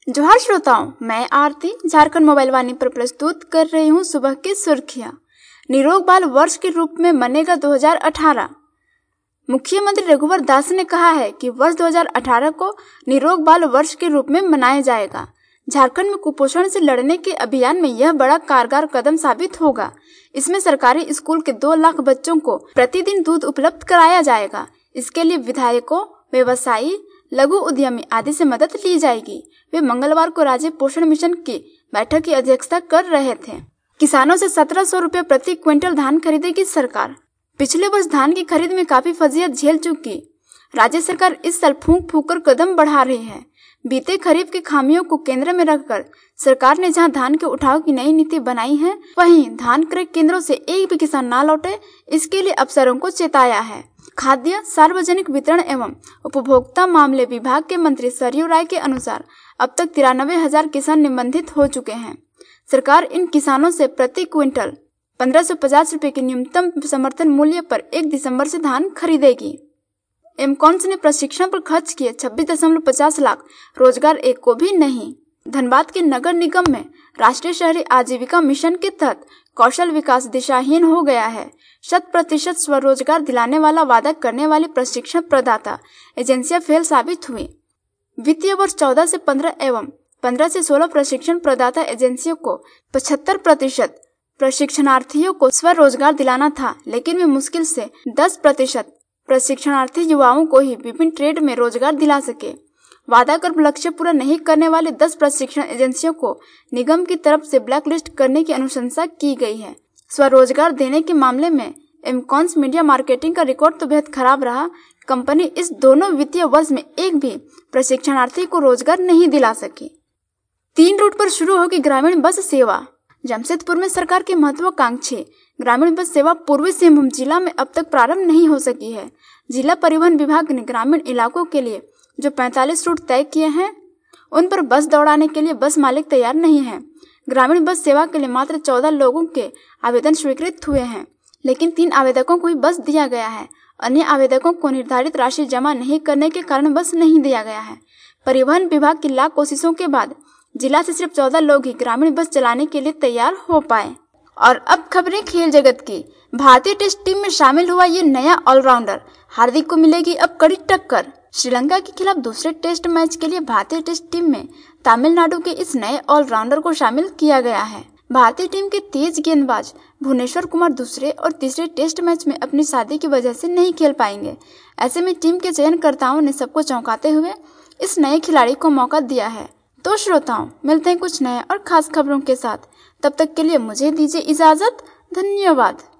जोहार श्रोताओं, मैं आरती झारखंड मोबाइल वाणी पर प्रस्तुत कर रही हूँ सुबह की सुर्खियां। निरोग बाल वर्ष के रूप में मनेगा 2018। मुख्यमंत्री रघुवर दास ने कहा है कि वर्ष 2018 को निरोग बाल वर्ष के रूप में मनाया जाएगा। झारखंड में कुपोषण से लड़ने के अभियान में यह बड़ा कारगर कदम साबित होगा। इसमें सरकारी स्कूल के 2 लाख बच्चों को प्रतिदिन दूध उपलब्ध कराया जाएगा। इसके लिए विधायकों, व्यवसायी, लघु उद्यमी आदि से मदद ली जाएगी। वे मंगलवार को राज्य पोषण मिशन की बैठक की अध्यक्षता कर रहे थे। किसानों से 1700 रुपये प्रति क्विंटल धान खरीदेगी सरकार। पिछले वर्ष धान की खरीद में काफी फजीहत झेल चुकी राज्य सरकार इस साल फूंक फूंक कर कदम बढ़ा रही है। बीते खरीफ की खामियों को केंद्र में रखकर सरकार ने जहां धान के उठाव की नई नीति बनाई है, वहीं धान क्रय केंद्रों से एक भी किसान ना लौटे, इसके लिए अफसरों को चेताया है। खाद्य, सार्वजनिक वितरण एवं उपभोक्ता मामले विभाग के मंत्री सरयू राय के अनुसार अब तक 93,000 किसान निबंधित हो चुके हैं। सरकार इन किसानों से प्रति क्विंटल 1550 रुपए के न्यूनतम समर्थन मूल्य पर 1 दिसंबर से धान खरीदेगी। एमकॉन्स ने प्रशिक्षण पर खर्च किए 26.50 लाख, रोजगार एक को भी नहीं। धनबाद के नगर निगम में राष्ट्रीय शहरी आजीविका मिशन के तहत कौशल विकास दिशाहीन हो गया है। 100% स्वरोजगार दिलाने वाला वादा करने वाली प्रशिक्षण प्रदाता एजेंसियां फेल साबित हुई। वित्तीय वर्ष 14 से 15 एवं 15 से 16 प्रशिक्षण प्रदाता एजेंसियों को 75% प्रशिक्षणार्थियों को स्वरोजगार दिलाना था, लेकिन वे मुश्किल से 10% प्रशिक्षणार्थी युवाओं को ही विभिन्न ट्रेड में रोजगार दिला सके। वादा कर लक्ष्य पूरा नहीं करने वाले 10 प्रशिक्षण एजेंसियों को निगम की तरफ से ब्लैकलिस्ट करने की अनुशंसा की गई है। स्वरोजगार देने के मामले में एमकॉन्स मीडिया मार्केटिंग का रिकॉर्ड तो बेहद खराब रहा। कंपनी इस दोनों वित्तीय वर्ष में एक भी प्रशिक्षणार्थी को रोजगार नहीं दिला सकी। 3 रूट पर शुरू होगी ग्रामीण बस सेवा। जमशेदपुर में सरकार की महत्वाकांक्षी ग्रामीण बस सेवा पूर्वी सिंहभूम जिला में अब तक प्रारंभ नहीं हो सकी है। जिला परिवहन विभाग ने ग्रामीण इलाकों के लिए जो 45 रूट तय किए हैं, उन पर बस दौड़ाने के लिए बस मालिक तैयार नहीं है। ग्रामीण बस सेवा के लिए मात्र 14 लोगों के आवेदन स्वीकृत हुए हैं, लेकिन 3 आवेदकों को ही बस दिया गया है। अन्य आवेदकों को निर्धारित राशि जमा नहीं करने के कारण बस नहीं दिया गया है। परिवहन विभाग की लाख कोशिशों के बाद जिला से सिर्फ 14 लोग ही ग्रामीण बस चलाने के लिए तैयार हो पाए। और अब खबरें खेल जगत की। भारतीय टेस्ट टीम में शामिल हुआ ये नया ऑलराउंडर हार्दिक को मिलेगी अब कड़ी टक्कर। श्रीलंका के खिलाफ दूसरे टेस्ट मैच के लिए भारतीय टेस्ट टीम में तमिलनाडु के इस नए ऑलराउंडर को शामिल किया गया है। भारतीय टीम के तेज गेंदबाज भुवनेश्वर कुमार दूसरे और तीसरे टेस्ट मैच में अपनी शादी की वजह से नहीं खेल पाएंगे। ऐसे में टीम के चयनकर्ताओं ने सबको चौंकाते हुए इस नए खिलाड़ी को मौका दिया है। तो श्रोताओं, मिलते हैं कुछ नए और खास खबरों के साथ। तब तक के लिए मुझे दीजिए इजाजत। धन्यवाद।